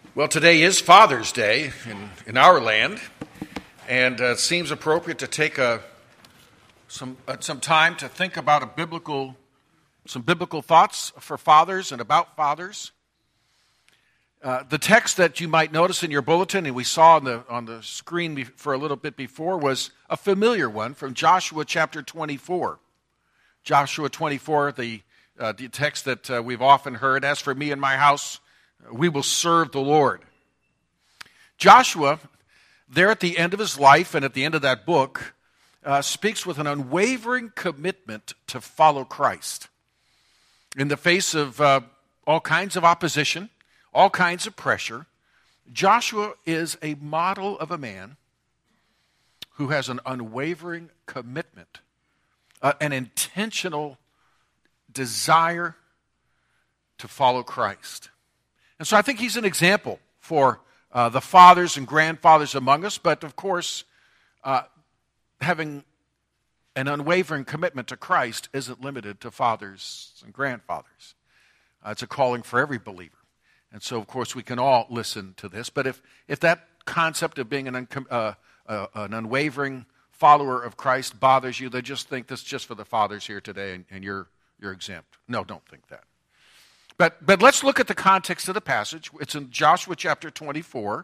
Well, today is Father's Day in our land, and it seems appropriate to take some time to think about some biblical thoughts for fathers and about fathers. The text that you might notice in your bulletin, and we saw on the screen for a little bit before, was a familiar one from Joshua chapter 24. Joshua 24, the text that we've often heard, "As for me and my house, we will serve the Lord." Joshua, there at the end of his life and at the end of that book, speaks with an unwavering commitment to follow Christ. In the face of all kinds of opposition, all kinds of pressure, Joshua is a model of a man who has an unwavering commitment, an intentional desire to follow Christ. And so I think he's an example for the fathers and grandfathers among us, but of course, having an unwavering commitment to Christ isn't limited to fathers and grandfathers. It's a calling for every believer. And so, of course, we can all listen to this. But if that concept of being an unwavering follower of Christ bothers you, then just think this is just for the fathers here today, and you're exempt. No, don't think that. But let's look at the context of the passage. It's in Joshua chapter 24.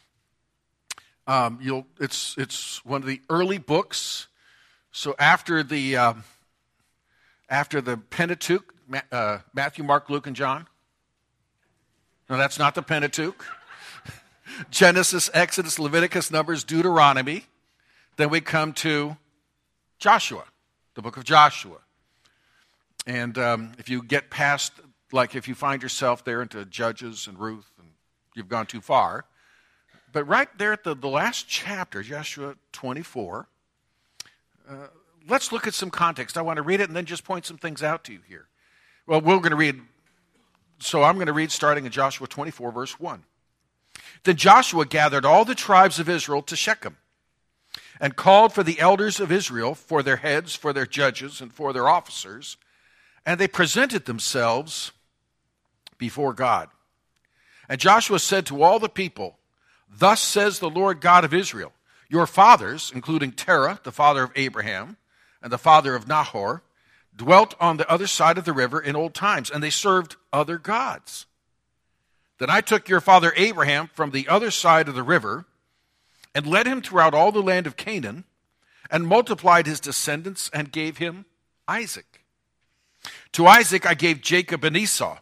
It's one of the early books. So after the Pentateuch, Matthew, Mark, Luke, and John. No, that's not the Pentateuch. Genesis, Exodus, Leviticus, Numbers, Deuteronomy. Then we come to Joshua, the book of Joshua. And if you get past, like if you find yourself there into Judges and Ruth, and you've gone too far. But right there at the last chapter, Joshua 24, let's look at some context. I want to read it and then just point some things out to you here. Well, I'm going to read starting in Joshua 24, verse 1. Then Joshua gathered all the tribes of Israel to Shechem and called for the elders of Israel, for their heads, for their judges, and for their officers, and they presented themselves before God. And Joshua said to all the people, "Thus says the Lord God of Israel, your fathers, including Terah, the father of Abraham, and the father of Nahor, dwelt on the other side of the river in old times, and they served other gods. Then I took your father Abraham from the other side of the river and led him throughout all the land of Canaan and multiplied his descendants and gave him Isaac. To Isaac I gave Jacob and Esau.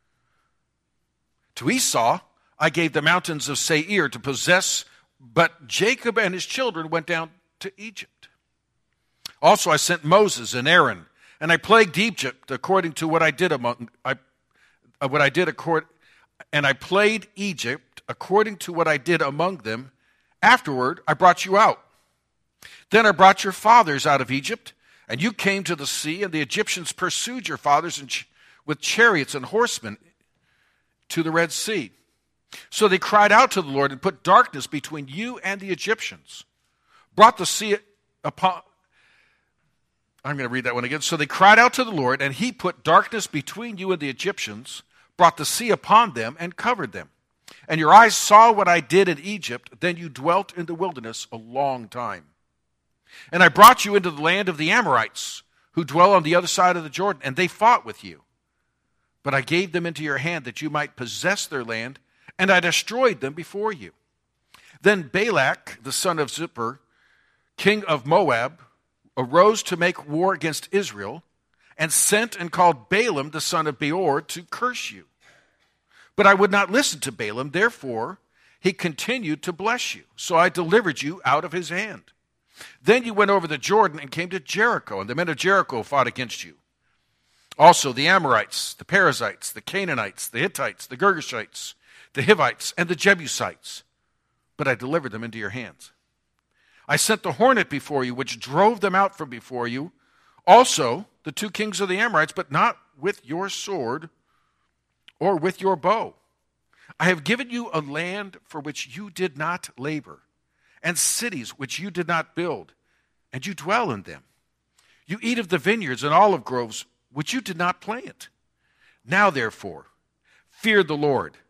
To Esau I gave the mountains of Seir to possess, but Jacob and his children went down to Egypt. Also I sent Moses and Aaron, and I plagued Egypt according to what I did and I plagued Egypt according to what I did among them. Afterward I brought you out. Then I brought your fathers out of Egypt, and you came to the sea, and the Egyptians pursued your fathers with chariots and horsemen to the Red Sea. So they cried out to the Lord and put darkness between you and the Egyptians. Brought the sea upon... I'm going to read that one again. So they cried out to the Lord, and he put darkness between you and the Egyptians, brought the sea upon them, and covered them. And your eyes saw what I did in Egypt. Then you dwelt in the wilderness a long time. And I brought you into the land of the Amorites, who dwell on the other side of the Jordan, and they fought with you. But I gave them into your hand that you might possess their land, and I destroyed them before you. Then Balak, the son of Zippor, king of Moab, arose to make war against Israel, and sent and called Balaam, the son of Beor, to curse you. But I would not listen to Balaam, therefore he continued to bless you. So I delivered you out of his hand. Then you went over the Jordan and came to Jericho, and the men of Jericho fought against you. Also the Amorites, the Perizzites, the Canaanites, the Hittites, the Girgashites, the Hivites, and the Jebusites. But I delivered them into your hands. I sent the hornet before you, which drove them out from before you. Also the two kings of the Amorites, but not with your sword or with your bow. I have given you a land for which you did not labor, and cities which you did not build, and you dwell in them. You eat of the vineyards and olive groves which you did not plant. Now, therefore, fear the Lord,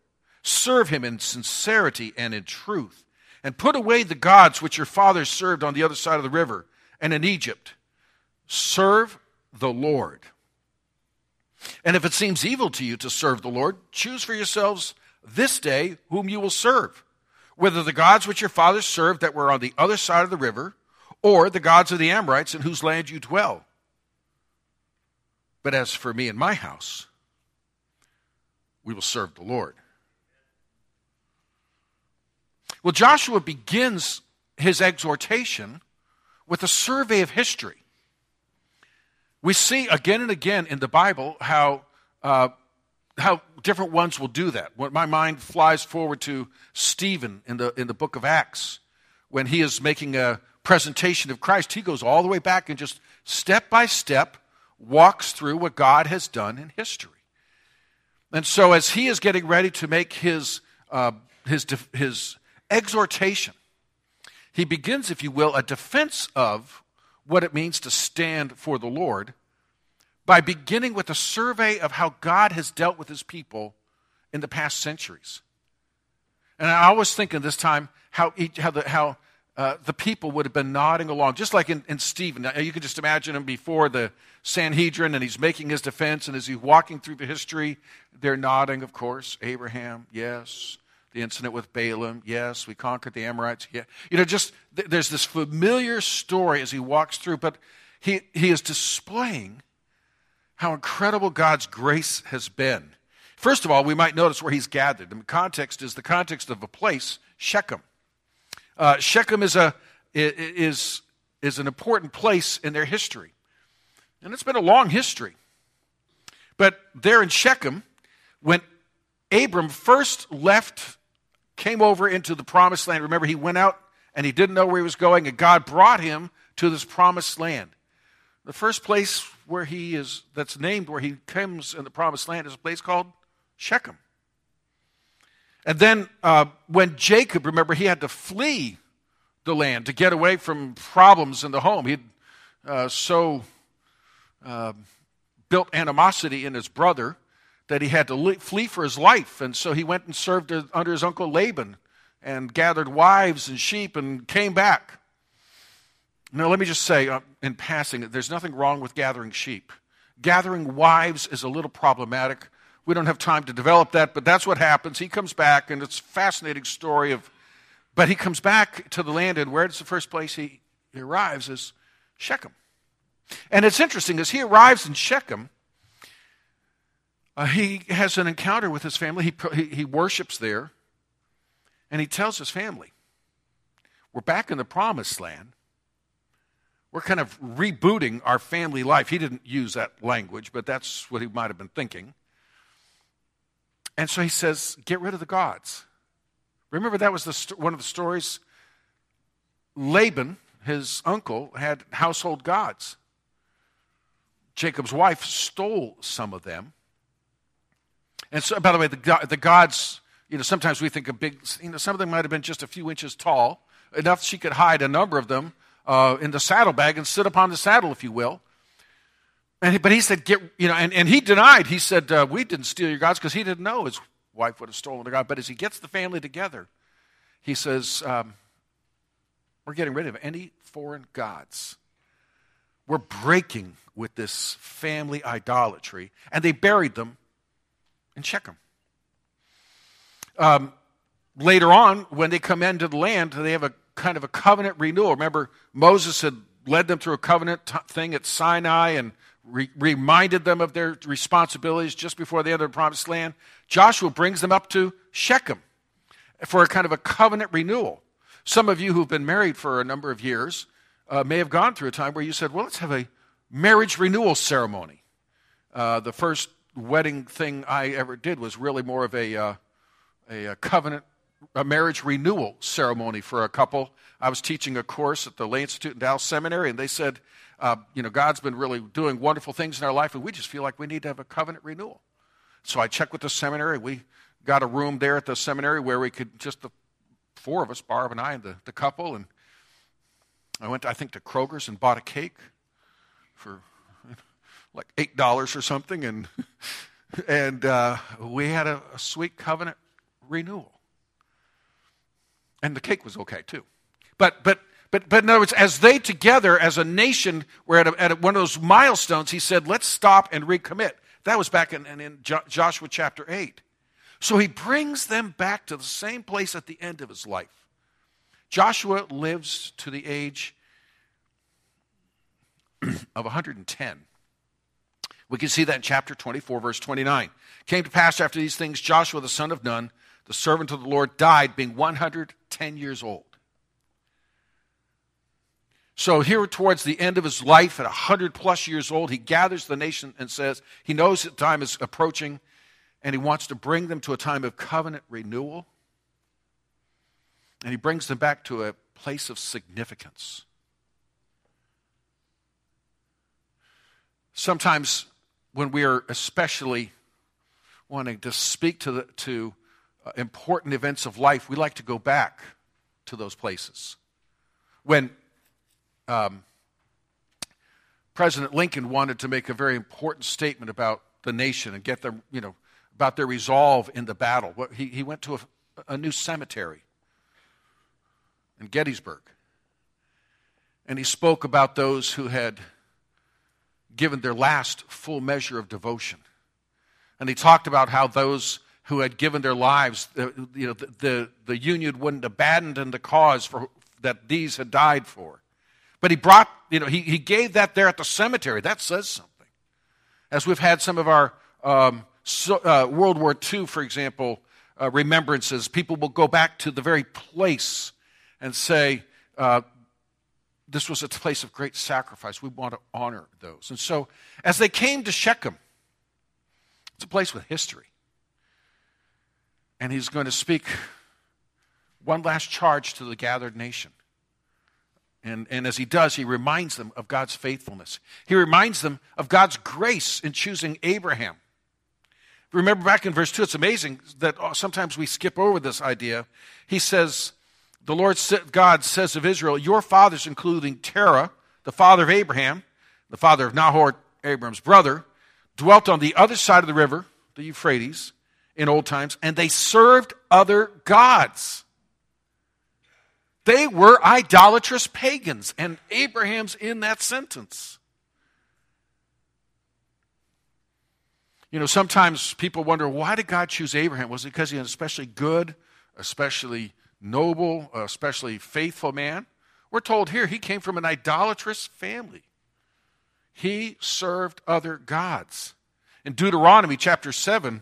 Serve him in sincerity and in truth. And put away the gods which your fathers served on the other side of the river and in Egypt. Serve the Lord. And if it seems evil to you to serve the Lord, choose for yourselves this day whom you will serve, whether the gods which your fathers served that were on the other side of the river, or the gods of the Amorites in whose land you dwell. But as for me and my house, we will serve the Lord. Well, Joshua begins his exhortation with a survey of history. We see again and again in the Bible how different ones will do that. When my mind flies forward to Stephen in the book of Acts, when he is making a presentation of Christ, he goes all the way back and just step by step walks through what God has done in history. And so as he is getting ready to make his exhortation, he begins, if you will, a defense of what it means to stand for the Lord by beginning with a survey of how God has dealt with his people in the past centuries. And I always think in this time how the people would have been nodding along, just like in Stephen. Now, you can just imagine him before the Sanhedrin, and he's making his defense, and as he's walking through the history, they're nodding, of course. Abraham, yes. The incident with Balaam, yes. We conquered the Amorites, yeah. There's this familiar story as he walks through, but he is displaying how incredible God's grace has been. First of all, we might notice where he's gathered. The context is the context of a place, Shechem. Shechem is an important place in their history. And it's been a long history. But there in Shechem, when Abram first came over into the promised land, remember he went out and he didn't know where he was going, and God brought him to this promised land. The first place where that's named where he comes in the promised land is a place called Shechem. And then when Jacob, remember, he had to flee the land to get away from problems in the home. He'd built animosity in his brother that he had to flee for his life. And so he went and served under his uncle Laban and gathered wives and sheep and came back. Now, let me just say in passing, there's nothing wrong with gathering sheep. Gathering wives is a little problematic. We don't have time to develop that, but that's what happens. He comes back, and it's a fascinating story but he comes back to the land, and where's the first place he arrives is Shechem. And it's interesting, as he arrives in Shechem, he has an encounter with his family. He worships there, and he tells his family, we're back in the promised land. We're kind of rebooting our family life. He didn't use that language, but that's what he might have been thinking. And so he says, get rid of the gods. Remember, that was one of the stories. Laban, his uncle, had household gods. Jacob's wife stole some of them. And so, by the way, the gods, sometimes we think of big, some of them might have been just a few inches tall, enough she could hide a number of them in the saddlebag and sit upon the saddle, if you will. But he said, and he denied. He said, we didn't steal your gods, because he didn't know his wife would have stolen the god. But as he gets the family together, he says, we're getting rid of any foreign gods. We're breaking with this family idolatry. And they buried them in Shechem. Later on, when they come into the land, they have a kind of a covenant renewal. Remember, Moses had led them through a covenant thing at Sinai and reminded them of their responsibilities just before they entered the promised land. Joshua brings them up to Shechem for a kind of a covenant renewal. Some of you who've been married for a number of years may have gone through a time where you said, well, let's have a marriage renewal ceremony. The first wedding thing I ever did was really more of a marriage renewal ceremony for a couple. I was teaching a course at the Lay Institute in Dallas Seminary, and they said, God's been really doing wonderful things in our life, and we just feel like we need to have a covenant renewal. So I checked with the seminary. We got a room there at the seminary where we could, just the four of us, Barb and I and the couple, and I went, I think, to Kroger's and bought a cake for like $8 or something, and we had a sweet covenant renewal. And the cake was okay too. But in other words, as they together, as a nation, were at one of those milestones, he said, let's stop and recommit. That was back in Joshua chapter 8. So he brings them back to the same place at the end of his life. Joshua lives to the age of 110. We can see that in chapter 24, verse 29. It came to pass after these things, Joshua the son of Nun, the servant of the Lord, died being 110 years old. So here towards the end of his life, at 100 plus years old, he gathers the nation and says he knows that time is approaching and he wants to bring them to a time of covenant renewal. And he brings them back to a place of significance. Sometimes when we are especially wanting to speak to important events of life, we like to go back to those places. When President Lincoln wanted to make a very important statement about the nation and get them, about their resolve in the battle, he went to a new cemetery in Gettysburg. And he spoke about those who had given their last full measure of devotion. And he talked about how those who had given their lives, the Union wouldn't abandon the cause that these had died for. But he brought, he gave that there at the cemetery. That says something. As we've had some of our World War II, for example, remembrances, people will go back to the very place and say, this was a place of great sacrifice. We want to honor those. And so, as they came to Shechem, it's a place with history. And he's going to speak one last charge to the gathered nation. And as he does, he reminds them of God's faithfulness. He reminds them of God's grace in choosing Abraham. Remember back in verse 2, it's amazing that sometimes we skip over this idea. He says, the Lord God says of Israel, your fathers, including Terah, the father of Abraham, the father of Nahor, Abraham's brother, dwelt on the other side of the river, the Euphrates, in old times, and they served other gods. They were idolatrous pagans, and Abraham's in that sentence. Sometimes people wonder, why did God choose Abraham? Was it because he was especially good, especially noble, especially faithful man? We're told here he came from an idolatrous family. He served other gods. In Deuteronomy chapter 7,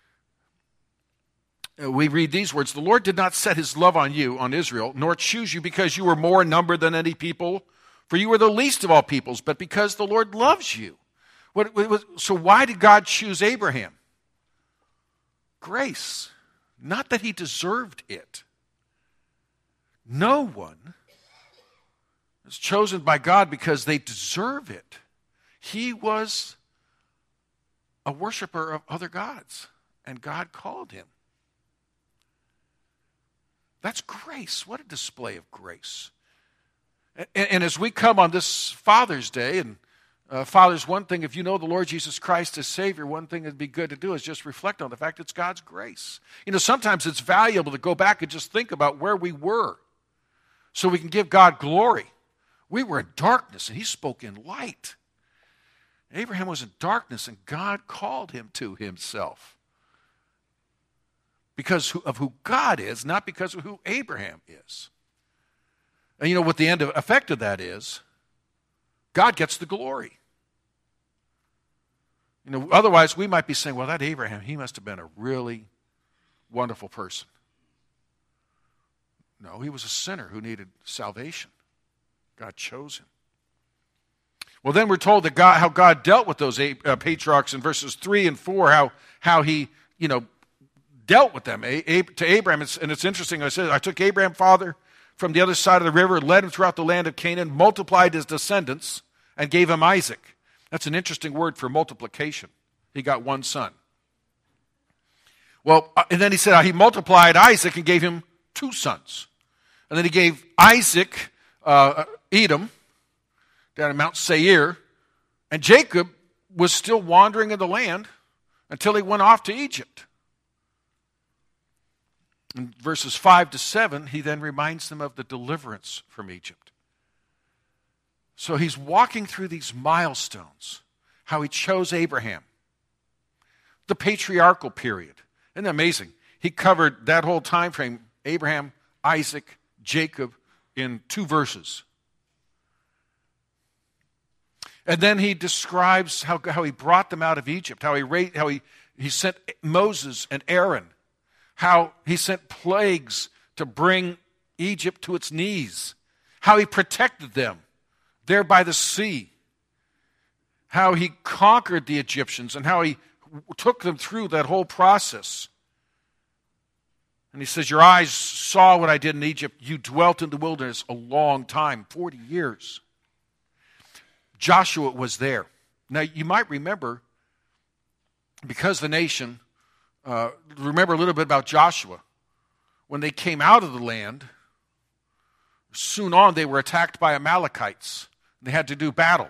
we read these words, the Lord did not set his love on you, on Israel, nor choose you because you were more in number than any people, for you were the least of all peoples, but because the Lord loves you. So why did God choose Abraham? Grace. Not that he deserved it. No one is chosen by God because they deserve it. He was a worshiper of other gods, and God called him. That's grace. What a display of grace. And as we come on this Father's Day, and fathers, one thing, if you know the Lord Jesus Christ as Savior, one thing that'd be good to do is just reflect on the fact it's God's grace. Sometimes it's valuable to go back and just think about where we were so we can give God glory. We were in darkness, and he spoke in light. Abraham was in darkness, and God called him to himself. Because of who God is, not because of who Abraham is. And what the end effect of that is? God gets the glory. Otherwise we might be saying, well, that Abraham, he must have been a really wonderful person. No, he was a sinner who needed salvation. God chose him. Well, then we're told that how God dealt with those patriarchs in verses 3 and 4, how he, dealt with them to Abraham. And it's interesting. I said, I took Abraham, father, from the other side of the river, led him throughout the land of Canaan, multiplied his descendants, and gave him Isaac. That's an interesting word for multiplication. He got one son. Well, and then he said he multiplied Isaac and gave him two sons. And then he gave Isaac Edom down in Mount Seir. And Jacob was still wandering in the land until he went off to Egypt. In verses 5 to 7, he then reminds them of the deliverance from Egypt. So he's walking through these milestones, how he chose Abraham, the patriarchal period. Isn't that amazing? He covered that whole time frame, Abraham, Isaac, Jacob, in 2 verses. And then he describes how he brought them out of Egypt, how he sent Moses and Aaron, how he sent plagues to bring Egypt to its knees, how he protected them there by the sea, how he conquered the Egyptians, and how he took them through that whole process. And he says, your eyes saw what I did in Egypt. You dwelt in the wilderness a long time, 40 years. Joshua was there. Now, you might remember, because the nation, remember a little bit about Joshua. When they came out of the land, soon on they were attacked by Amalekites. They had to do battle.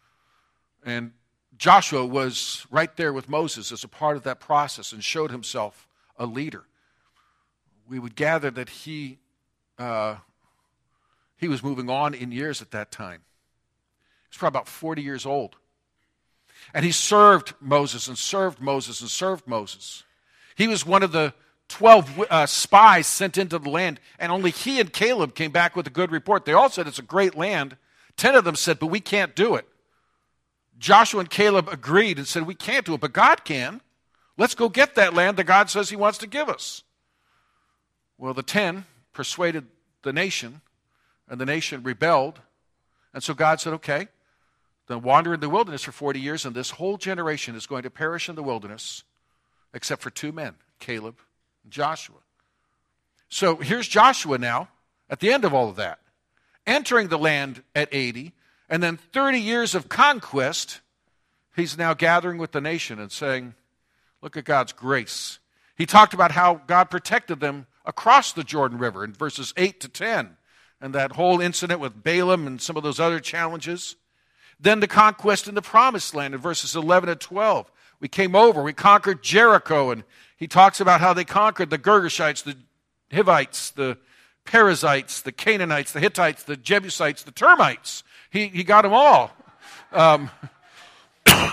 And Joshua was right there with Moses as a part of that process and showed himself a leader. We would gather that he was moving on in years at that time. He was probably about 40 years old. And he served Moses and served Moses and served Moses. He was one of the 12 spies sent into the land, and only he and Caleb came back with a good report. They all said it's a great land. 10 of them said, but we can't do it. Joshua and Caleb agreed and said, we can't do it, but God can. Let's go get that land that God says he wants to give us. Well, the 10 persuaded the nation, and the nation rebelled. And so God said, okay, then wander in the wilderness for 40 years, and this whole generation is going to perish in the wilderness, except for 2 men, Caleb and Joshua. So here's Joshua now, at the end of all of that, entering the land at 80, and then 30 years of conquest, he's now gathering with the nation and saying, look at God's grace. He talked about how God protected them across the Jordan River in verses 8 to 10, and that whole incident with Balaam and some of those other challenges. Then the conquest in the Promised Land in verses 11 and 12. We came over, we conquered Jericho, and he talks about how they conquered the Girgashites, the Hivites, the Perizzites, the Canaanites, the Hittites, the Jebusites, the termites. He got them all. But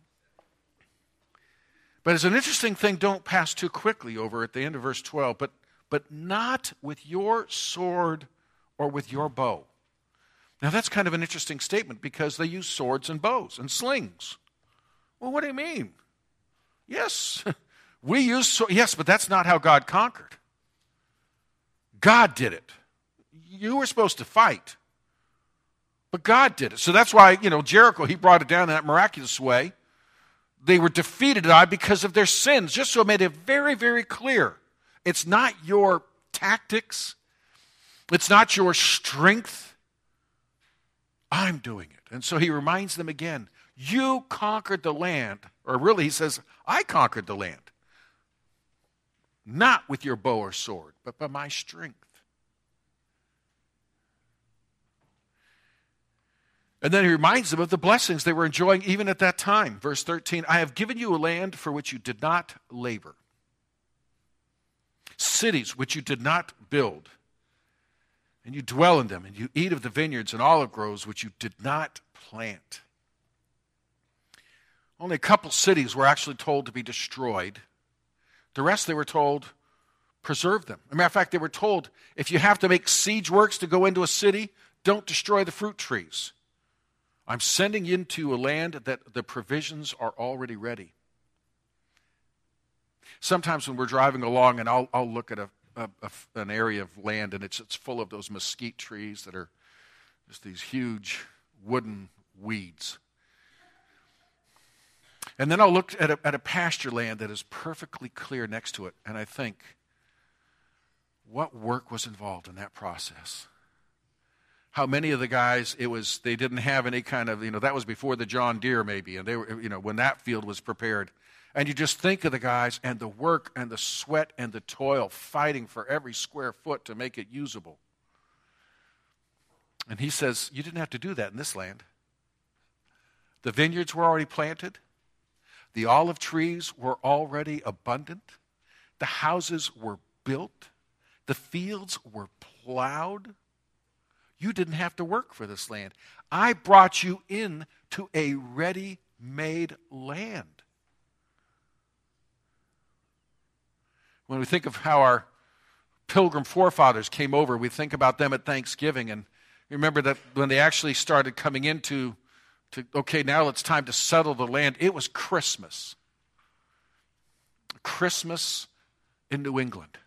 it's an interesting thing, don't pass too quickly over at the end of verse 12, but not with your sword or with your bow. Now that's kind of an interesting statement because they use swords and bows and slings. Well, what do you mean? Yes, we use swords. Yes, but that's not how God conquered. God did it. You were supposed to fight, but God did it. So that's why, Jericho, he brought it down in that miraculous way. They were defeated because of their sins, just so it made it very, very clear. It's not your tactics. It's not your strength. I'm doing it. And so he reminds them again, you conquered the land. Or really, he says, I conquered the land. Not with your bow or sword, but by my strength. And then he reminds them of the blessings they were enjoying even at that time. Verse 13, I have given you a land for which you did not labor. Cities which you did not build. And you dwell in them, and you eat of the vineyards and olive groves which you did not plant. Only a couple cities were actually told to be destroyed. The rest they were told, preserve them. As a matter of fact, they were told, if you have to make siege works to go into a city, don't destroy the fruit trees. I'm sending you into a land that the provisions are already ready. Sometimes when we're driving along and I'll look at an area of land and it's full of those mesquite trees that are just these huge wooden weeds. And then I'll look at a pasture land that is perfectly clear next to it, and I think, what work was involved in that process? How many of the guys, they didn't have any kind of, that was before the John Deere maybe, and they were, when that field was prepared. And you just think of the guys and the work and the sweat and the toil fighting for every square foot to make it usable. And he says, you didn't have to do that in this land. The vineyards were already planted. The olive trees were already abundant. The houses were built. The fields were plowed. You didn't have to work for this land. I brought you in to a ready-made land. When we think of how our Pilgrim forefathers came over, we think about them at Thanksgiving, and remember that when they actually started coming into, okay, now it's time to settle the land, it was Christmas. Christmas in New England.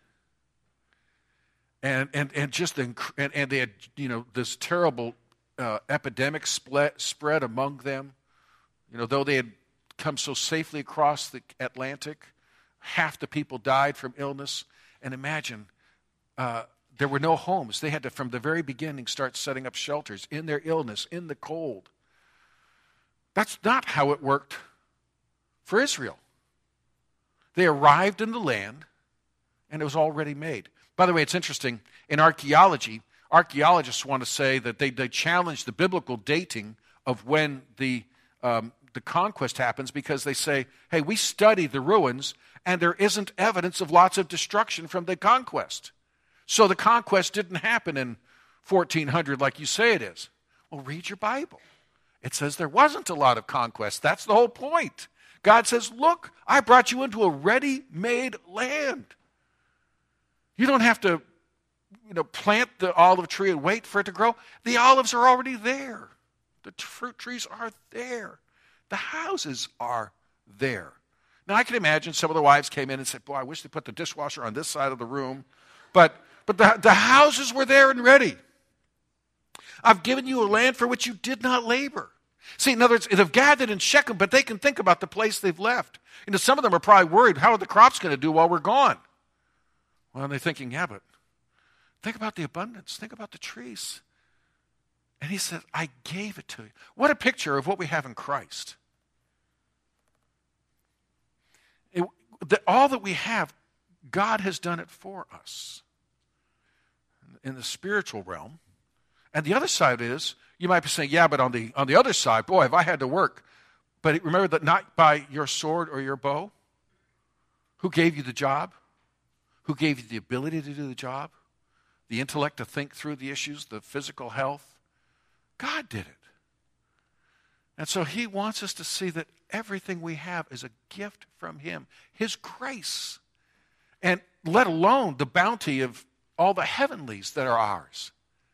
And they had, this terrible epidemic spread among them. Though they had come so safely across the Atlantic, half the people died from illness. And imagine, there were no homes. They had to, from the very beginning, start setting up shelters in their illness, in the cold. That's not how it worked for Israel. They arrived in the land, and it was already made. By the way, it's interesting. In archaeology, archaeologists want to say that they challenge the biblical dating of when the conquest happens, because they say, hey, we study the ruins, and there isn't evidence of lots of destruction from the conquest. So the conquest didn't happen in 1400 like you say it is. Well, read your Bible. It says there wasn't a lot of conquest. That's the whole point. God says, look, I brought you into a ready-made land. You don't have to, plant the olive tree and wait for it to grow. The olives are already there. The fruit trees are there. The houses are there. Now, I can imagine some of the wives came in and said, boy, I wish they put the dishwasher on this side of the room. But the houses were there and ready. I've given you a land for which you did not labor. See, in other words, they've gathered in Shechem, but they can think about the place they've left. Some of them are probably worried, how are the crops going to do while we're gone? Well, they're thinking, yeah, but think about the abundance. Think about the trees. And he said, I gave it to you. What a picture of what we have in Christ. All that we have, God has done it for us in the spiritual realm. And the other side is, you might be saying, yeah, but on the other side, boy, if I had to work. But remember that not by your sword or your bow. Who gave you the job? Who gave you the ability to do the job? The intellect to think through the issues, the physical health? God did it. And so he wants us to see that everything we have is a gift from him. His grace. And let alone the bounty of all the heavenlies that are ours.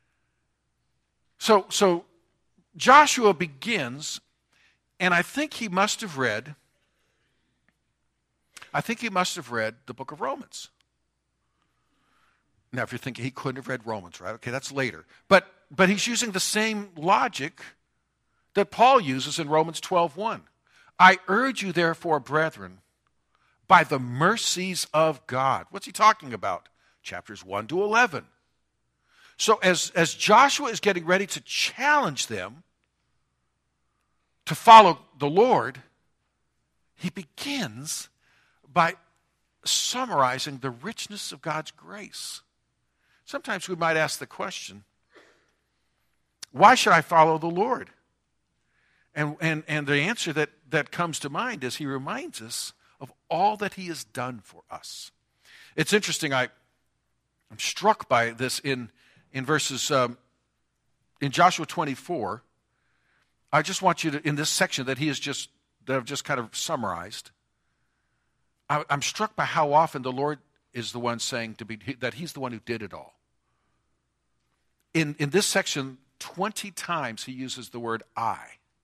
So Joshua begins, and I think he must have read the book of Romans. Now, if you're thinking he couldn't have read Romans, right? Okay, that's later. But he's using the same logic that Paul uses in Romans 12:1. I urge you, therefore, brethren, by the mercies of God. What's he talking about? Chapters 1 to 11. So as Joshua is getting ready to challenge them to follow the Lord, he begins by summarizing the richness of God's grace. Sometimes we might ask the question, why should I follow the Lord? And the answer that comes to mind is he reminds us of all that he has done for us. It's interesting, I'm struck by this in verses, in Joshua 24. I just want you to, in this section that I've just kind of summarized, I'm struck by how often the Lord is the one saying that he's the one who did it all. In this section, 20 times he uses the word I.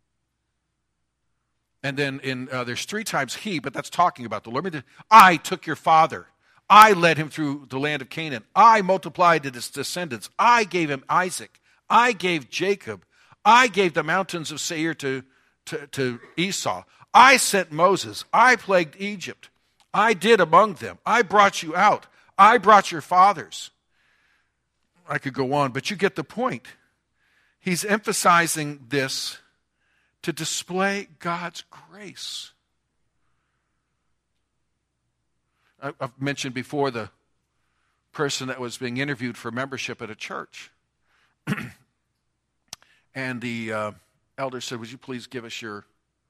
And then there's 3 times he, but that's talking about the Lord. I took your father. I led him through the land of Canaan. I multiplied his descendants. I gave him Isaac. I gave Jacob. I gave the mountains of Seir to Esau. I sent Moses. I plagued Egypt. I did among them. I brought you out. I brought your fathers. I could go on, but you get the point. He's emphasizing this to display God's grace. I've mentioned before the person that was being interviewed for membership at a church. And the elder said, would you please give us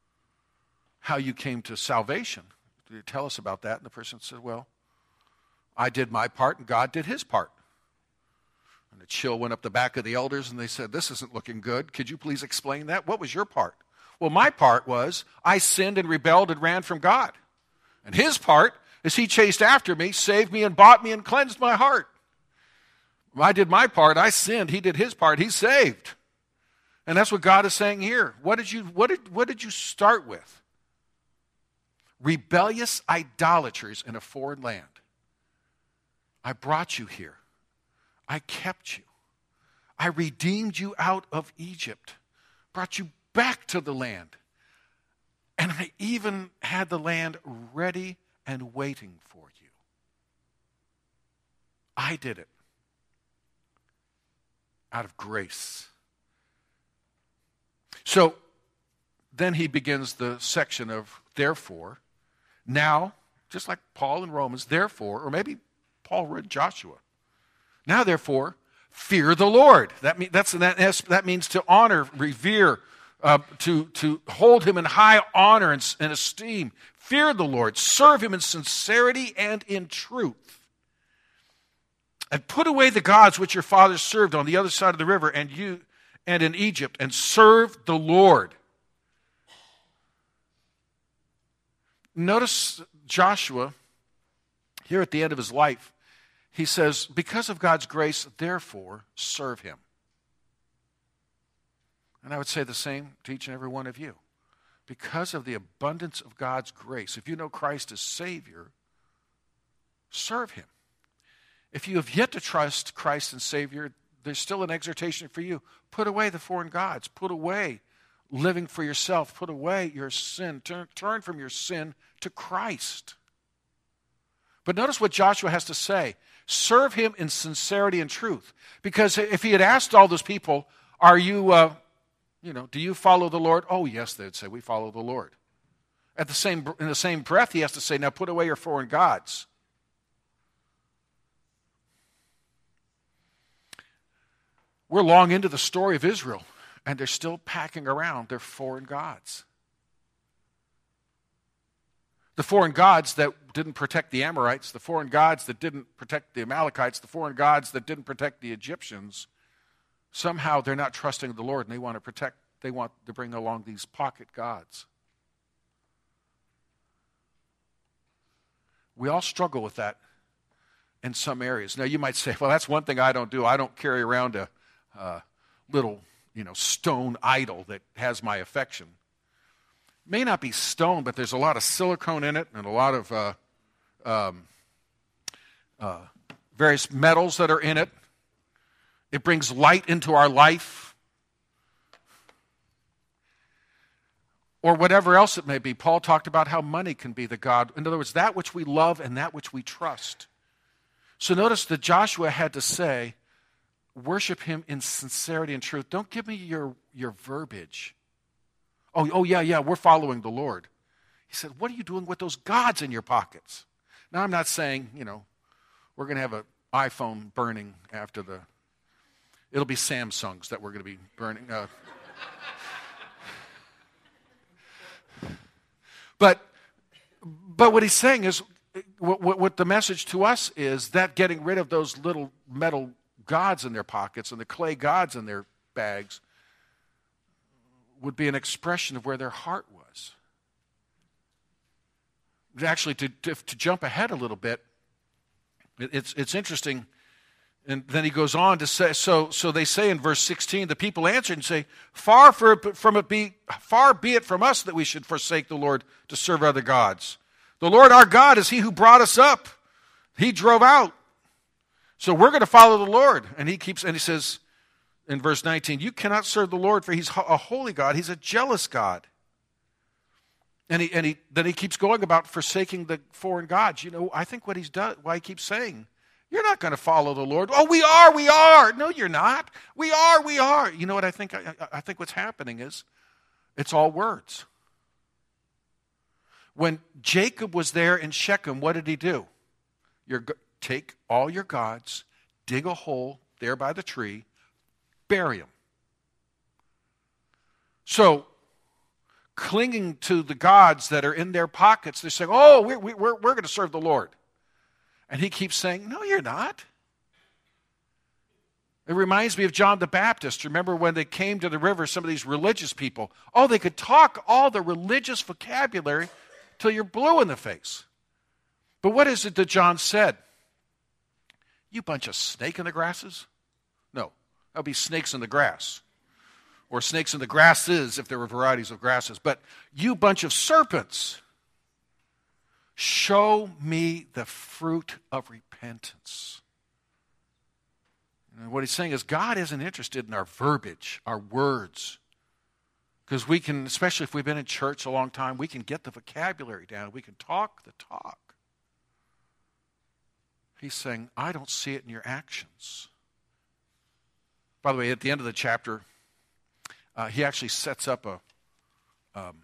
how you came to salvation? Tell us about that. And the person said, well, I did my part and God did his part. And a chill went up the back of the elders and they said, this isn't looking good. Could you please explain that? What was your part? Well, my part was I sinned and rebelled and ran from God. And his part is he chased after me, saved me and bought me and cleansed my heart. I did my part. I sinned. He did his part. He's saved. And that's what God is saying here. What did you start with? Rebellious idolatries in a foreign land. I brought you here. I kept you. I redeemed you out of Egypt. Brought you back to the land. And I even had the land ready and waiting for you. I did it. Out of grace. So then he begins the section of therefore. Now, just like Paul in Romans, therefore, or maybe Paul read Joshua. Now, therefore, fear the Lord. That means to honor, revere, to hold him in high honor and esteem. Fear the Lord. Serve him in sincerity and in truth. And put away the gods which your fathers served on the other side of the river and in Egypt, and serve the Lord. Notice Joshua, here at the end of his life, he says, because of God's grace, therefore, serve him. And I would say the same to each and every one of you. Because of the abundance of God's grace, if you know Christ as Savior, serve him. If you have yet to trust Christ and Savior, there's still an exhortation for you. Put away the foreign gods. Put away living for yourself. Put away your sin. Turn from your sin to Christ. But notice what Joshua has to say. Serve him in sincerity and truth. Because if he had asked all those people, are you, do you follow the Lord? Oh, yes, they'd say, we follow the Lord. In the same breath, he has to say, now put away your foreign gods. We're long into the story of Israel, and they're still packing around their foreign gods. The foreign gods that didn't protect the Amorites, the foreign gods that didn't protect the Amalekites, the foreign gods that didn't protect the Egyptians, somehow they're not trusting the Lord, and they want to bring along these pocket gods. We all struggle with that in some areas. Now you might say, well, that's one thing I don't do. I don't carry around a little, stone idol that has my affection. May not be stone, but there's a lot of silicone in it and a lot of various metals that are in it. It brings light into our life. Or whatever else it may be. Paul talked about how money can be the god. In other words, that which we love and that which we trust. So notice that Joshua had to say, worship him in sincerity and truth. Don't give me your verbiage. Oh yeah, we're following the Lord. He said, what are you doing with those gods in your pockets? Now, I'm not saying, we're going to have an iPhone burning after it'll be Samsungs that we're going to be burning. But what he's saying is, what the message to us is that getting rid of those little metal gods in their pockets and the clay gods in their bags would be an expression of where their heart was. Actually, to jump ahead a little bit, it's interesting. And then he goes on to say, so they say in verse 16, the people answered and say, far be it from us that we should forsake the Lord to serve other gods. The Lord our God is he who brought us up. He drove out. So we're going to follow the Lord. And he says in verse 19, you cannot serve the Lord, for he's a holy God. He's a jealous God. And then he keeps going about forsaking the foreign gods. I think what he's done, why he keeps saying, you're not going to follow the Lord. Oh, we are. No, you're not. We are. You know what I think? I think what's happening is it's all words. When Jacob was there in Shechem, what did he do? Take all your gods, dig a hole there by the tree, bury them. So, clinging to the gods that are in their pockets, they're saying, oh, we're going to serve the Lord. And he keeps saying, no, you're not. It reminds me of John the Baptist. Remember when they came to the river, some of these religious people, they could talk all the religious vocabulary till you're blue in the face. But what is it that John said? You bunch of snake in the grasses? No, that would be snakes in the grass. Or snakes in the grasses if there were varieties of grasses. But you bunch of serpents, show me the fruit of repentance. And what he's saying is God isn't interested in our verbiage, our words. Because we can, especially if we've been in church a long time, we can get the vocabulary down. We can talk the talk. He's saying, I don't see it in your actions. By the way, at the end of the chapter, he actually sets up a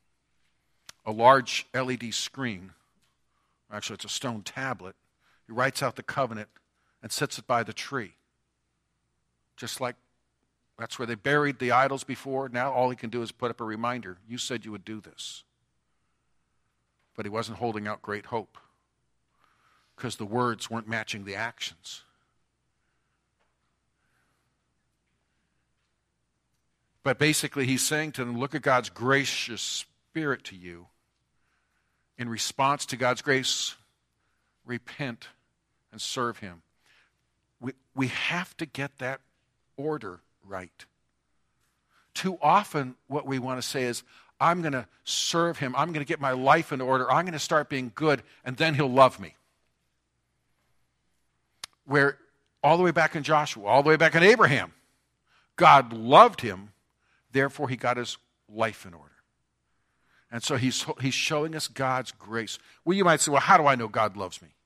large LED screen. Actually, it's a stone tablet. He writes out the covenant and sets it by the tree. Just like that's where they buried the idols before. Now all he can do is put up a reminder. You said you would do this. But he wasn't holding out great hope because the words weren't matching the actions. But basically he's saying to them, look at God's gracious spirit to you. In response to God's grace, repent and serve him. We have to get that order right. Too often what we want to say is, I'm going to serve him. I'm going to get my life in order. I'm going to start being good, and then he'll love me. Where all the way back in Joshua, all the way back in Abraham, God loved him, therefore he got his life in order. And so he's showing us God's grace. Well, you might say, well, how do I know God loves me?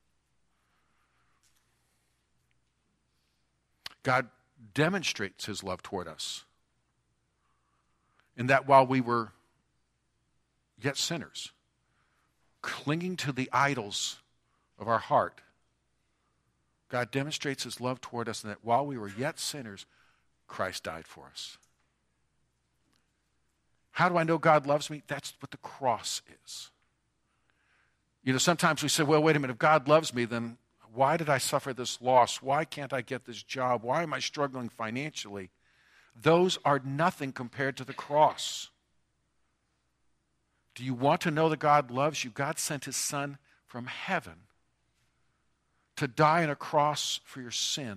God demonstrates his love toward us in that while we were yet sinners, clinging to the idols of our heart, God demonstrates his love toward us in that while we were yet sinners, Christ died for us. How do I know God loves me? That's what the cross is. You know, sometimes we say, well, wait a minute, if God loves me, then why did I suffer this loss? Why can't I get this job? Why am I struggling financially? Those are nothing compared to the cross. Do you want to know that God loves you? God sent his Son from heaven to die on a cross for your sin.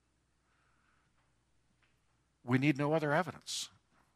We need no other evidence.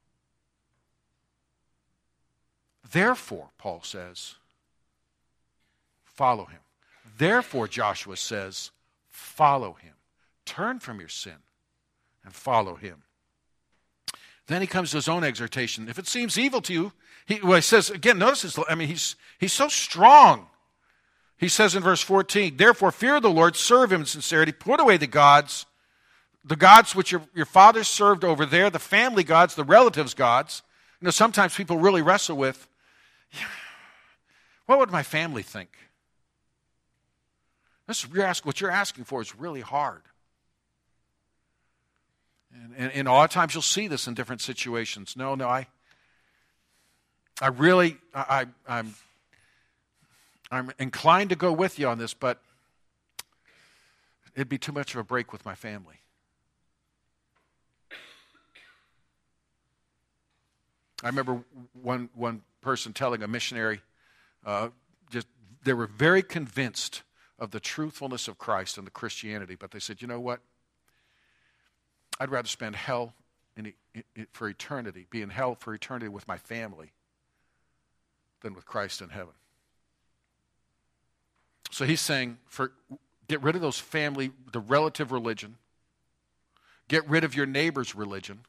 Therefore, Paul says, follow him. Therefore, Joshua says, follow him. Turn from your sin and follow him. Then he comes to his own exhortation. If it seems evil to you, he says, again, notice he's so strong. He says in verse 14, therefore fear the Lord, serve him in sincerity, put away the gods which your fathers served over there, the family gods, the relatives' gods. You know, sometimes people really wrestle with, what would my family think? What you're asking for is really hard. And a lot of times you'll see this in different situations. I'm inclined to go with you on this, but it'd be too much of a break with my family. I remember one person telling a missionary, they were very convinced of the truthfulness of Christ and the Christianity, but they said, you know what? I'd rather spend hell for eternity, be in hell for eternity with my family than with Christ in heaven. So he's saying, get rid of those family, the relative religion. Get rid of your neighbor's religion.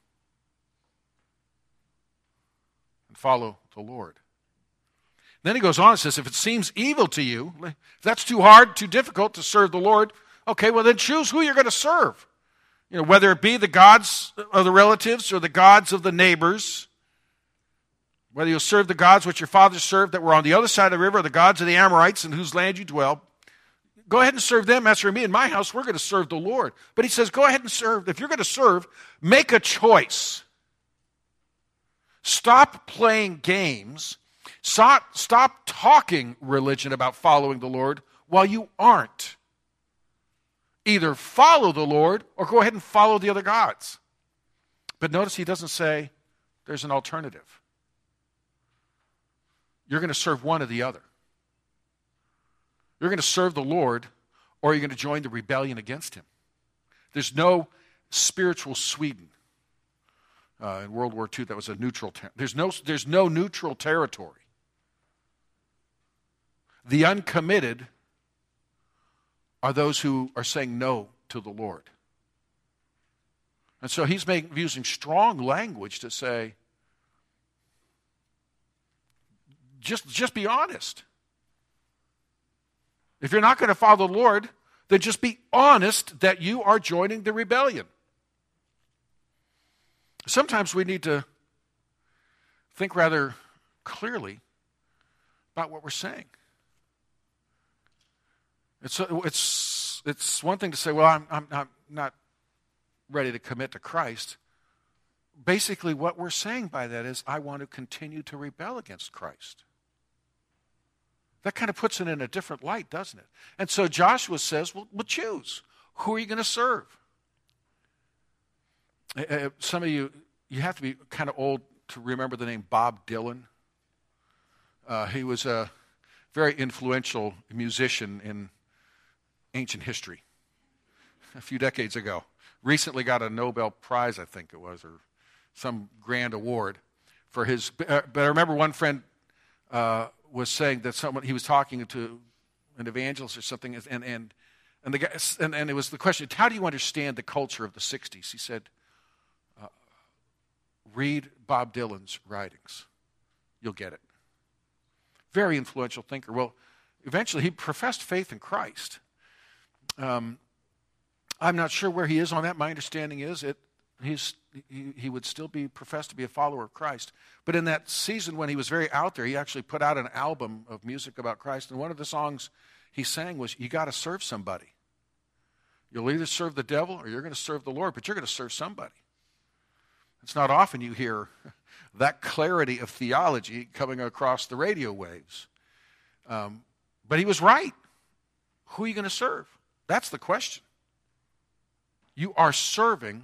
And follow the Lord. Then he goes on and says, if it seems evil to you, if that's too hard, too difficult to serve the Lord, okay, well then choose who you're going to serve. You know, whether it be the gods of the relatives or the gods of the neighbors, whether you'll serve the gods which your fathers served that were on the other side of the river, or the gods of the Amorites in whose land you dwell, go ahead and serve them. As for me and my house, we're going to serve the Lord. But he says, go ahead and serve. If you're going to serve, make a choice. Stop playing games. Stop talking religion about following the Lord while you aren't Either follow the Lord or go ahead and follow the other gods. But notice he doesn't say there's an alternative. You're going to serve one or the other. You're going to serve the Lord, or you're going to join the rebellion against him. There's no spiritual Sweden. In World War II, that was a neutral territory. There's no neutral territory. The uncommitted are those who are saying no to the Lord. And so he's using strong language to say, just be honest. If you're not going to follow the Lord, then just be honest that you are joining the rebellion. Sometimes we need to think rather clearly about what we're saying. It's one thing to say, well, I'm not ready to commit to Christ. Basically, what we're saying by that is, I want to continue to rebel against Christ. That kind of puts it in a different light, doesn't it? And so Joshua says, well choose. Who are you going to serve? Some of you have to be kind of old to remember the name Bob Dylan. He was a very influential musician in ancient history a few decades ago. Recently got a Nobel Prize, I think it was, or some grand award for his. But I remember one friend was saying that he was talking to an evangelist or something, and the guy, and it was the question, how do you understand the culture of the 60s? He said, read Bob Dylan's writings. You'll get it. Very influential thinker. Well, eventually he professed faith in Christ. I'm not sure where he is on that. My understanding is he would still be professed to be a follower of Christ. But in that season when he was very out there, he actually put out an album of music about Christ. And one of the songs he sang was, you got to serve somebody. You'll either serve the devil or you're going to serve the Lord, but you're going to serve somebody. It's not often you hear that clarity of theology coming across the radio waves. But he was right. Who are you going to serve? That's the question. You are serving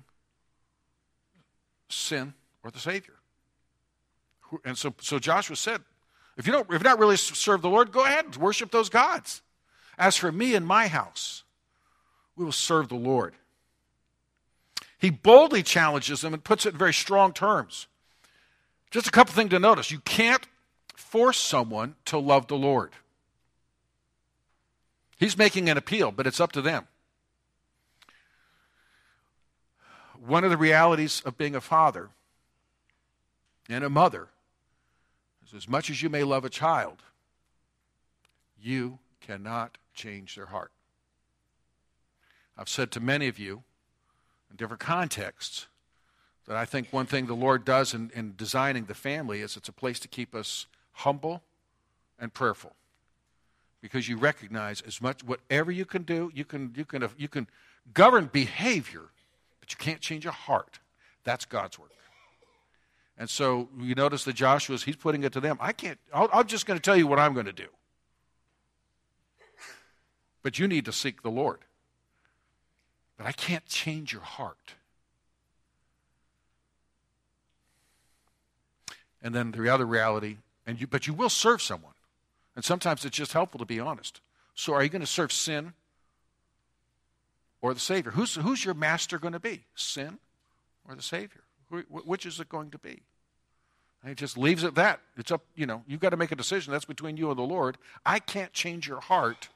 sin or the Savior. And so Joshua said, if you not really serve the Lord, go ahead and worship those gods. As for me and my house, we will serve the Lord. He boldly challenges them and puts it in very strong terms. Just a couple things to notice. You can't force someone to love the Lord. He's making an appeal, but it's up to them. One of the realities of being a father and a mother is, as much as you may love a child, you cannot change their heart. I've said to many of you in different contexts that I think one thing the Lord does in designing the family is it's a place to keep us humble and prayerful. Because you recognize as much, whatever you can do, you can govern behavior, but you can't change a heart. That's God's work. And so you notice that he's putting it to them. I'm just going to tell you what I'm going to do. But you need to seek the Lord. But I can't change your heart. And then the other reality, but you will serve someone. And sometimes it's just helpful to be honest. So are you going to serve sin or the Savior? Who's your master going to be? Sin or the Savior? Which is it going to be? And he just leaves it at that. It's up, you've got to make a decision. That's between you and the Lord. I can't change your heart.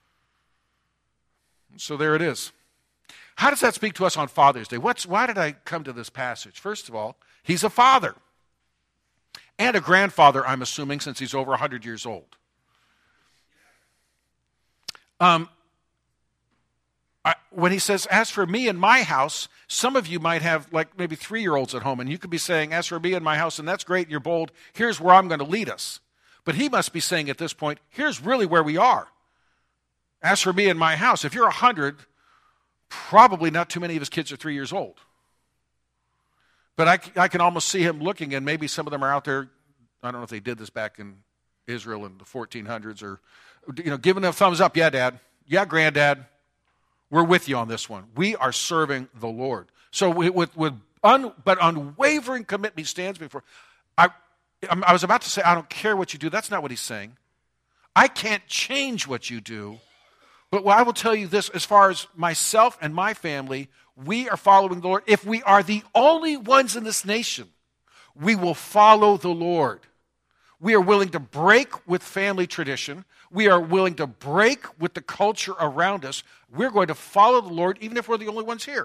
So there it is. How does that speak to us on Father's Day? Why did I come to this passage? First of all, he's a father. And a grandfather, I'm assuming, since he's over 100 years old. When he says, as for me and my house, some of you might have like maybe 3-year-olds at home, and you could be saying, as for me and my house, and that's great, you're bold, here's where I'm going to lead us. But he must be saying at this point, here's really where we are. As for me and my house, if you're 100, probably not too many of his kids are 3 years old. But I can almost see him looking, and maybe some of them are out there, I don't know if they did this back in Israel in the 1400s, or giving a thumbs up, yeah, Dad, yeah, Granddad, We're with you on this one. We are serving the Lord. So with unwavering commitment, he stands before. I was about to say, I don't care what you do. That's not what he's saying. I can't change what you do. But I will tell you this, as far as myself and my family, we are following the Lord. If we are the only ones in this nation, we will follow the Lord. We are willing to break with family tradition. We are willing to break with the culture around us. We're going to follow the Lord, even if we're the only ones here.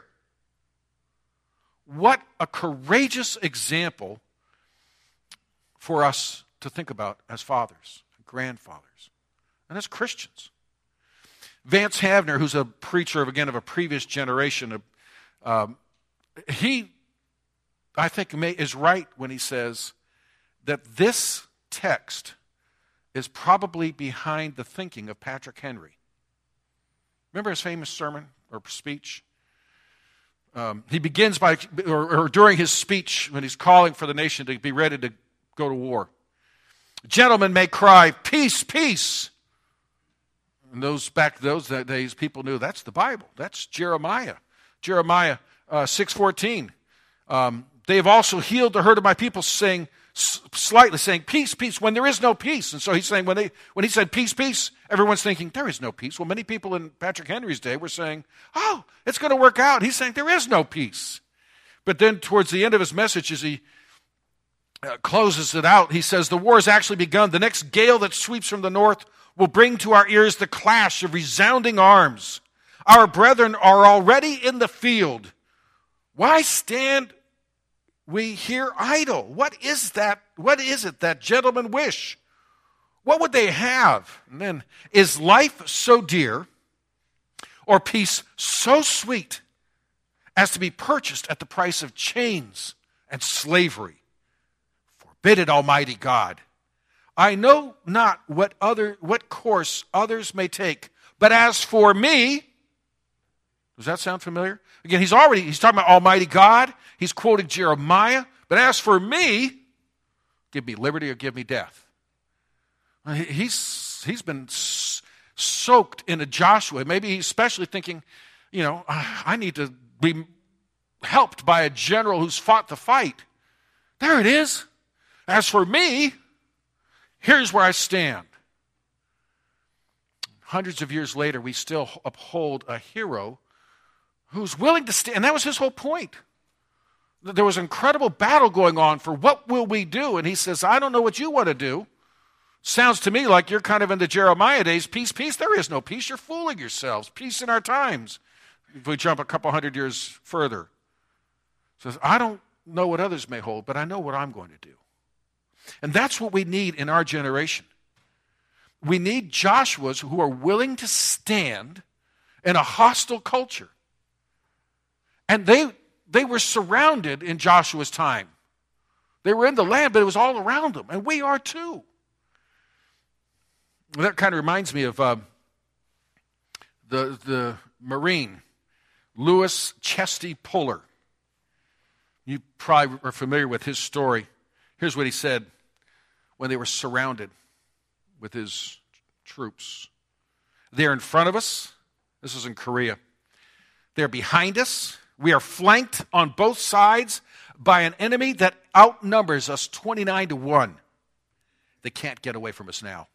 What a courageous example for us to think about as fathers, grandfathers, and as Christians. Vance Havner, who's a preacher of a previous generation, he, I think, is right when he says that this text is probably behind the thinking of Patrick Henry. Remember his famous sermon or speech? He begins by, or during his speech, when he's calling for the nation to be ready to go to war. Gentlemen may cry, peace, peace. And back those days, people knew that's the Bible. That's Jeremiah. Jeremiah 6:14. They have also healed the hurt of my people, saying, peace, peace, when there is no peace. And so he's saying, when he said peace, peace, everyone's thinking, there is no peace. Well, many people in Patrick Henry's day were saying, oh, it's going to work out. He's saying there is no peace. But then towards the end of his message, as he closes it out, he says, the war has actually begun. The next gale that sweeps from the north will bring to our ears the clash of resounding arms. Our brethren are already in the field. Why stand we here idle? What is that? What is it that gentlemen wish? What would they have? And then, is life so dear, or peace so sweet, as to be purchased at the price of chains and slavery? Forbid it, Almighty God. I know not what course others may take, but as for me, does that sound familiar? Again, he's talking about Almighty God. He's quoting Jeremiah. But as for me, give me liberty or give me death. He's been soaked into Joshua. Maybe he's especially thinking, I need to be helped by a general who's fought the fight. There it is. As for me, here's where I stand. Hundreds of years later, we still uphold a hero who's willing to stand. And that was his whole point. There was an incredible battle going on for what will we do? And he says, I don't know what you want to do. Sounds to me like you're kind of in the Jeremiah days. Peace, peace. There is no peace. You're fooling yourselves. Peace in our times. If we jump a couple hundred years further. Says, I don't know what others may hold, but I know what I'm going to do. And that's what we need in our generation. We need Joshuas who are willing to stand in a hostile culture. And they were surrounded in Joshua's time. They were in the land, but it was all around them. And we are too. That kind of reminds me of the Marine, Louis Chesty Puller. You probably are familiar with his story. Here's what he said when they were surrounded with his troops. They're in front of us. This is in Korea. They're behind us. We are flanked on both sides by an enemy that outnumbers us 29-1. They can't get away from us now.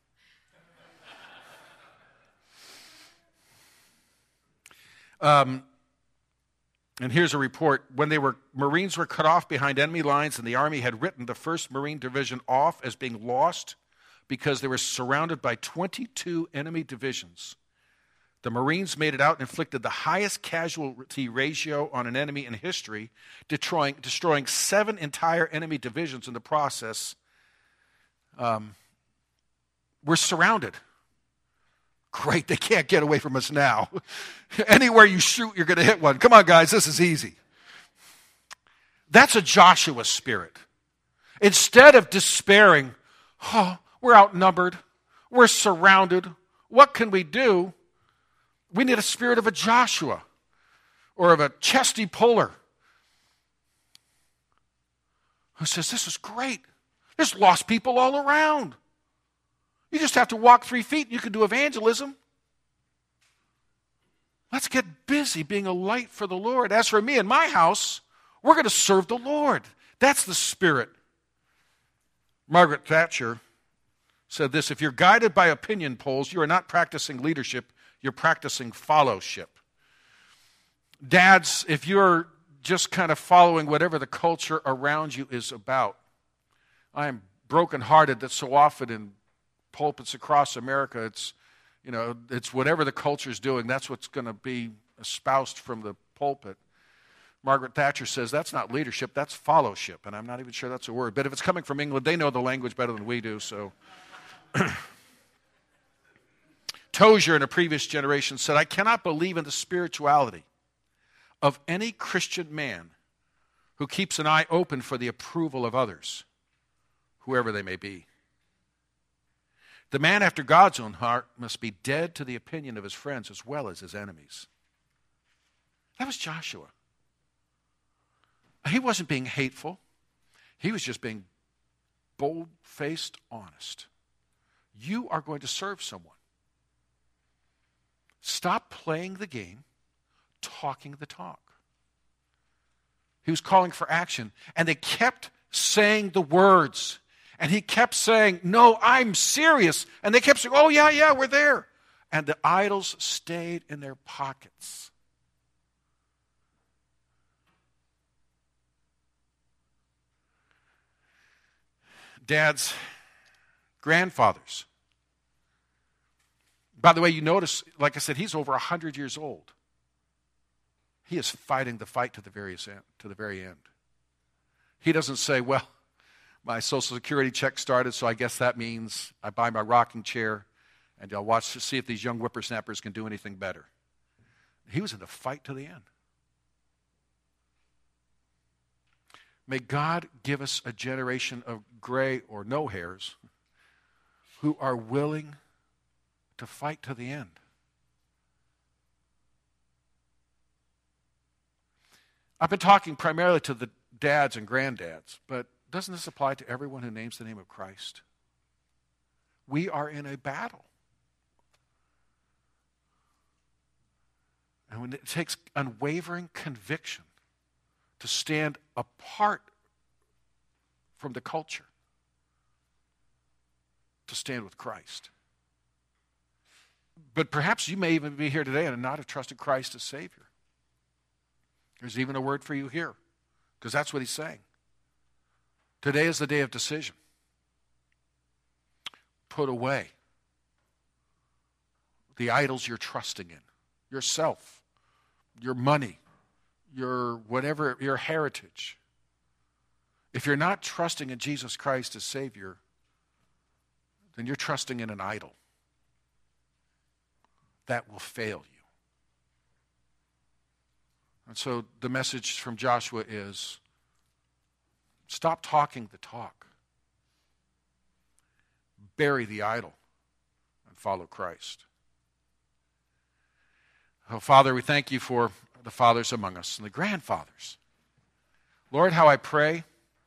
And here's a report. When Marines were cut off behind enemy lines and the Army had written the 1st Marine Division off as being lost because they were surrounded by 22 enemy divisions. The Marines made it out and inflicted the highest casualty ratio on an enemy in history, destroying 7 entire enemy divisions in the process. We're surrounded. Great, they can't get away from us now. Anywhere you shoot, you're going to hit one. Come on, guys, this is easy. That's a Joshua spirit. Instead of despairing, we're outnumbered, we're surrounded, what can we do? We need a spirit of a Joshua or of a Chesty Puller who says, this is great. There's lost people all around. You just have to walk 3 feet and you can do evangelism. Let's get busy being a light for the Lord. As for me and my house, we're going to serve the Lord. That's the spirit. Margaret Thatcher said this: if you're guided by opinion polls, you are not practicing leadership, you're practicing followship. Dads, if you're just kind of following whatever the culture around you is about, I am brokenhearted that so often in pulpits across America, it's whatever the culture's doing, that's what's going to be espoused from the pulpit. Margaret Thatcher says that's not leadership, that's followship, and I'm not even sure that's a word. But if it's coming from England, they know the language better than we do, so. Tozier, in a previous generation, said, I cannot believe in the spirituality of any Christian man who keeps an eye open for the approval of others, whoever they may be. The man after God's own heart must be dead to the opinion of his friends as well as his enemies. That was Joshua. He wasn't being hateful. He was just being bold-faced honest. You are going to serve someone. Stop playing the game, talking the talk. He was calling for action, and they kept saying the words. And he kept saying, no, I'm serious. And they kept saying, oh, yeah, we're there. And the idols stayed in their pockets. Dads, grandfathers. By the way, you notice, like I said, he's over 100 years old. He is fighting the fight to the very end. He doesn't say, well, my Social Security check started, so I guess that means I buy my rocking chair and I'll watch to see if these young whippersnappers can do anything better. He was in the fight to the end. May God give us a generation of gray or no hairs who are willing to fight to the end. I've been talking primarily to the dads and granddads, but doesn't this apply to everyone who names the name of Christ? We are in a battle. And when it takes unwavering conviction to stand apart from the culture, to stand with Christ. But perhaps you may even be here today and not have trusted Christ as Savior. There's even a word for you here, because that's what he's saying. Today is the day of decision. Put away the idols you're trusting in, yourself, your money, your whatever, your heritage. If you're not trusting in Jesus Christ as Savior, then you're trusting in an idol. That will fail you. And so the message from Joshua is, stop talking the talk. Bury the idol and follow Christ. Oh, Father, we thank you for the fathers among us and the grandfathers. Lord, how I pray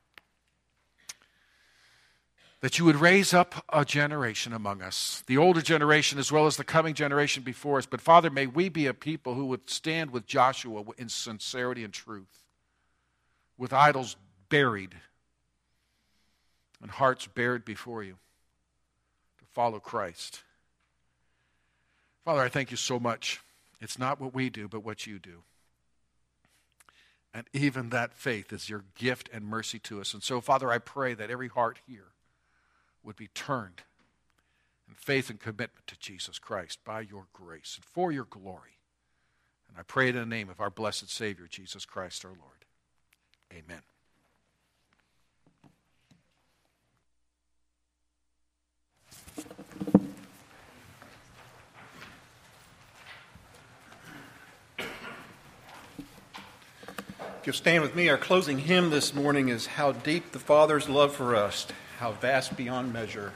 that you would raise up a generation among us, the older generation as well as the coming generation before us. But Father, may we be a people who would stand with Joshua in sincerity and truth, with idols buried and hearts bared before you, to follow Christ. Father, I thank you so much. It's not what we do, but what you do. And even that faith is your gift and mercy to us. And so, Father, I pray that every heart here would be turned in faith and commitment to Jesus Christ by your grace and for your glory. And I pray it in the name of our blessed Savior, Jesus Christ our Lord. Amen. If you'll stand with me, our closing hymn this morning is How Deep the Father's Love for Us, How Vast Beyond Measure.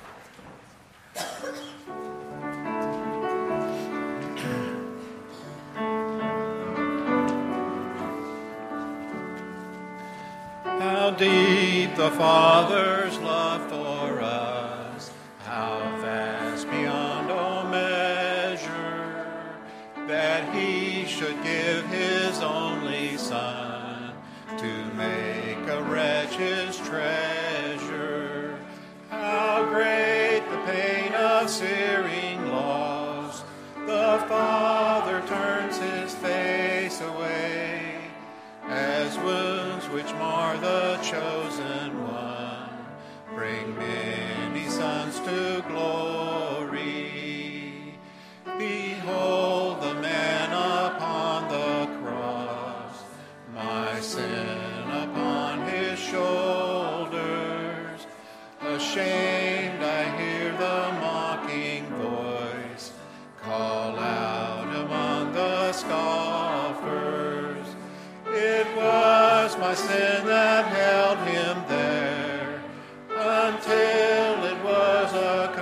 How deep the Father's love for us, how vast beyond all measure, that He give his only Son to make a wretch his treasure. How great the pain of searing loss! The Father turns his face away, as wounds which mar the chosen one bring many sons to glory. Behold the man upon the cross, my sin upon his shoulders. Ashamed I hear the mocking voice call out among the scoffers. It was my sin that held him there until it was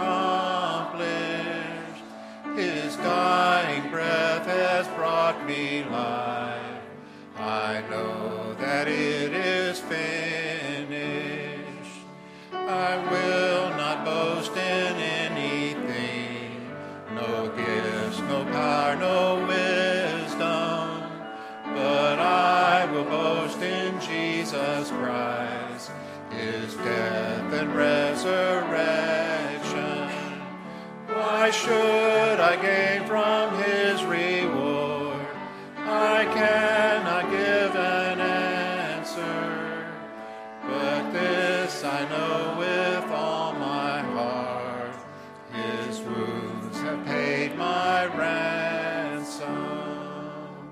accomplished. His dying breath has brought me life. I know that it is finished. I will not boast in anything, no gifts, no power, no wisdom, but I will boast in Jesus Christ, his death and resurrection. Why should I gain from his reward? I cannot give an answer, but this I know with all my heart, his wounds have paid my ransom.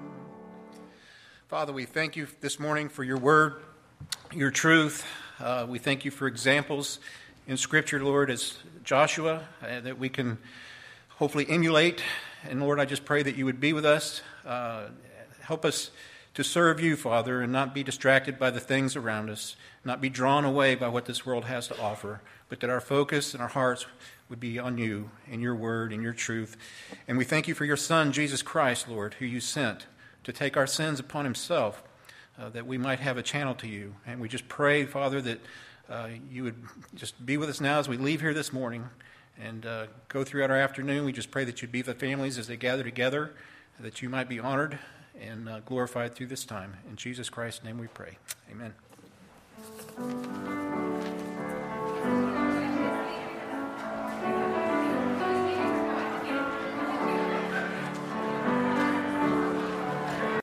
Father, we thank you this morning for your word, your truth. We thank you for examples in Scripture, Lord, as Joshua, that we can hopefully emulate. And Lord, I just pray that you would be with us. Help us to serve you, Father, and not be distracted by the things around us, not be drawn away by what this world has to offer, but that our focus and our hearts would be on you and your word and your truth. And we thank you for your Son, Jesus Christ, Lord, who you sent to take our sins upon himself, that we might have a channel to you. And we just pray, Father, that you would just be with us now as we leave here this morning and go throughout our afternoon. We just pray that you'd be with the families as they gather together, that you might be honored and glorified through this time. In Jesus Christ's name we pray. Amen.